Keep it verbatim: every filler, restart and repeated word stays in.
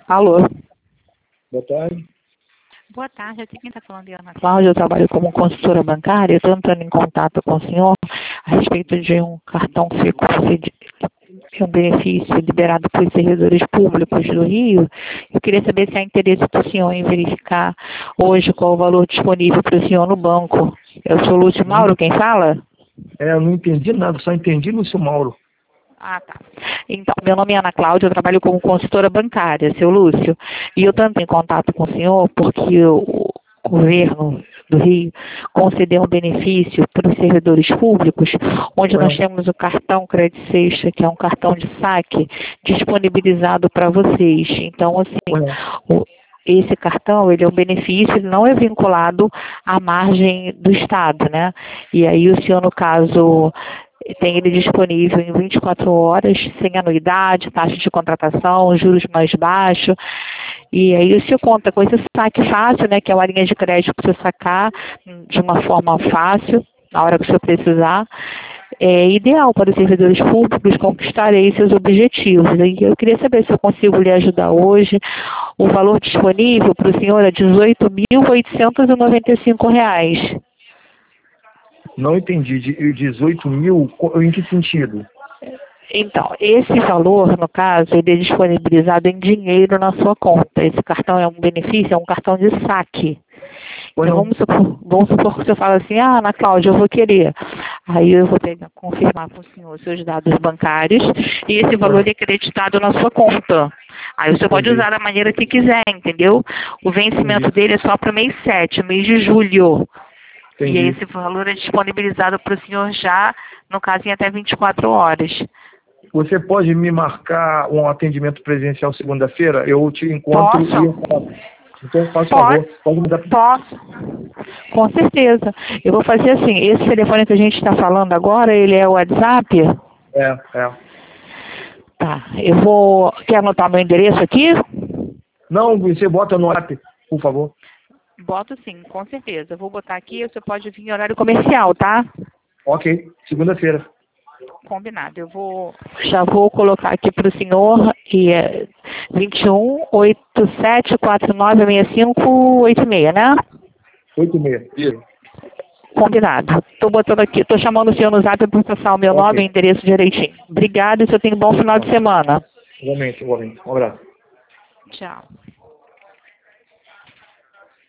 Alô? Boa tarde. Boa tarde, aqui quem está falando é Ana Cláudia, eu trabalho como consultora bancária, eu estou entrando em contato com o senhor a respeito de um cartão que ficou de um benefício liberado para os servidores públicos do Rio. Eu queria saber se há interesse do senhor em verificar hoje qual o valor disponível para o senhor no banco. Eu sou Lúcio Mauro, quem fala? É, eu não entendi nada, só entendi Lúcio Mauro. Ah, tá. Então, meu nome é Ana Cláudia, eu trabalho como consultora bancária, seu Lúcio. E eu estou em contato com o senhor porque o governo do Rio concedeu um benefício para os servidores públicos, onde nós temos o cartão Crédito Sexta, que é um cartão de saque disponibilizado para vocês. Então, assim, o, esse cartão, ele é um benefício, ele não é vinculado à margem do Estado, né? E aí o senhor, no caso, tem ele disponível em vinte e quatro horas, sem anuidade, taxa de contratação, juros mais baixos. E aí o senhor conta com esse saque fácil, né, que é uma linha de crédito para você sacar de uma forma fácil, na hora que o senhor precisar. É ideal para os servidores públicos conquistarem seus objetivos. E eu queria saber se eu consigo lhe ajudar hoje. O valor disponível para o senhor é dezoito mil oitocentos e noventa e cinco reais. Não entendi. De dezoito mil, em que sentido? Então, esse valor, no caso, ele é disponibilizado em dinheiro na sua conta. Esse cartão é um benefício, é um cartão de saque. Então, vamos supor, vamos supor que você fala assim, ah, Ana Cláudia, eu vou querer. Aí eu vou pegar, confirmar com o senhor os seus dados bancários e esse valor é acreditado na sua conta. Aí você pode usar da maneira que quiser, entendeu? O vencimento dele é só para o mês sete, mês de julho. Entendi. E esse valor é disponibilizado para o senhor já, no caso, em até vinte e quatro horas. Você pode me marcar um atendimento presencial segunda-feira? Eu te encontro Posso? e eu... Então, faz favor. Pode me dar... Posso. Com certeza. Eu vou fazer assim, esse telefone que a gente está falando agora, ele é o WhatsApp? É, é. Tá. Eu vou... Quer anotar meu endereço aqui? Não, você bota no WhatsApp, por favor. Boto sim, com certeza. Eu vou botar aqui, você pode vir em horário comercial, tá? Ok. Segunda-feira. Combinado. Eu vou, já vou colocar aqui para o senhor, e é vinte e um, oitenta e sete, quarenta e nove, sessenta e cinco, oitenta e seis, né? oitenta e seis. Isso. Combinado. Estou botando aqui, estou chamando o senhor no zap para passar o meu okay. nome e endereço direitinho. Obrigado e o senhor tenha um bom final de semana. Igualmente, igualmente. Um abraço. Tchau.